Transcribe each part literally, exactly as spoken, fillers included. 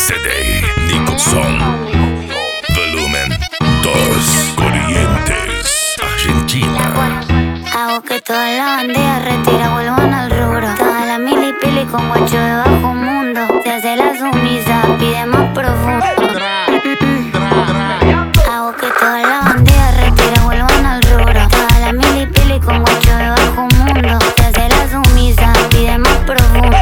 C D Nicholson. Volumen dos. Corrientes, Argentina. Hago que toda la bandera retira vuelvan al rubro. Toda la mili pili con guacho de bajo mundo. Se hace la sumisa, pide más profundo. Hago que toda la bandera retira vuelvan al rubro. Toda la mili pili con guacho de bajo mundo. Se hace la sumisa, pide más profundo.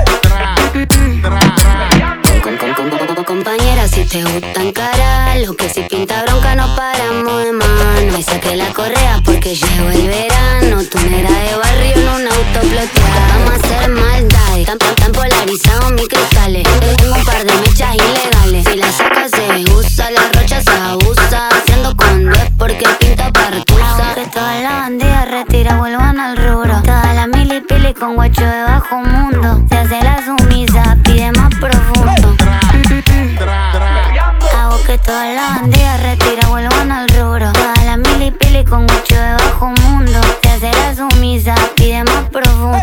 Con, con, con, con, con, compañera, si te gustan cara, lo que si pinta bronca no paramos de mano. Y saqué la correa porque llegó el verano. Tu negra de barrio en un auto floteado. Vamos a hacer maldades, tan, tan, tan polarizados mis cristales. Tengo un par de mechas ilegales. Si la sacas se usa, la rocha se abusa. Haciendo cuando es porque pinta partusa. Que toda la bandera retira vuelvan al rubro. Toda la mili pili con guacho de bajo mundo. Se hace la sumisa, pide más profundo. Hago que toda la bandera retira vuelvan al rubro. Toda la mili pili con guacho de bajo mundo. Se hace la sumisa, pide más profundo.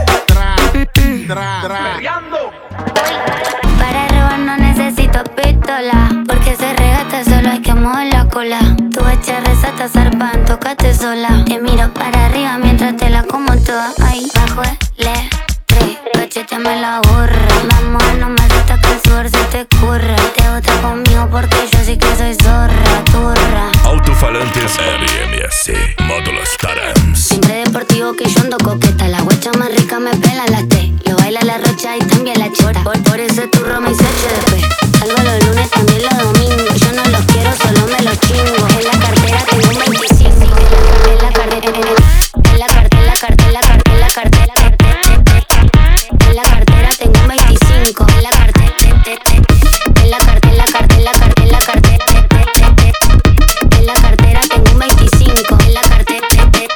Para robar no necesito pistola, porque se regata solo hay que mover la cola. Tu bacha resata zarpan, tócate sola. Te miro para arriba mientras te la como toda. Ahí bajo el estrés, cachétame la borra. Vamos a no más hasta que el sudor se te curra. Te gusta conmigo porque yo sí que soy zorra, turra. Altofalantes R M S, módulos Tarams. Siempre deportivo que yo ando coqueta. La guacha más rica me pela la T. Lo baila la rocha y también la chota. Por, por ese turro me hice H D P. Salgo los lunes, también los domingos. Yo no los quiero, solo me los chingo. En la cartera tengo un veinticinco. En la cartera, en la cartera, en la cartera, en la cartera, en la cartera. En la cartera tengo un veinticinco. En la cartera, en la cartera, en la cartera, en la cartera, en la cartera. En la cartera tengo un veinticinco. En la cartera.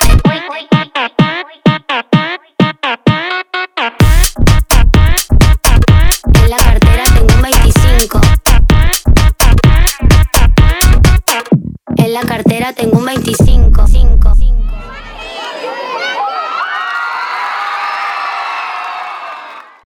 En la cartera tengo un veinticinco. En la cartera tengo un veinticinco.